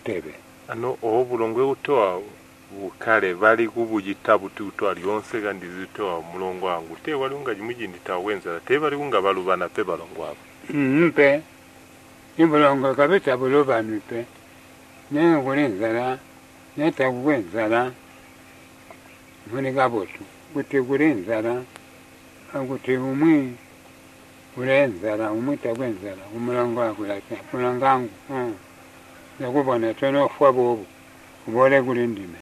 butebe ano obulongwe butoa bukale bali kubujita bututo alionse kandi zitoa mulongo wangu te walunga jimujindi tawenza te bali unga balubana pe balongo abo mpe ibulongo kabisa bulubana mpe ne kulenzala ne takwenzala mune gabotu kuti kulenzala akuti umwi kulenzala umwi takwenzala umulongo akulata mulangangu nakubona tono fwa bobu ubole kulindime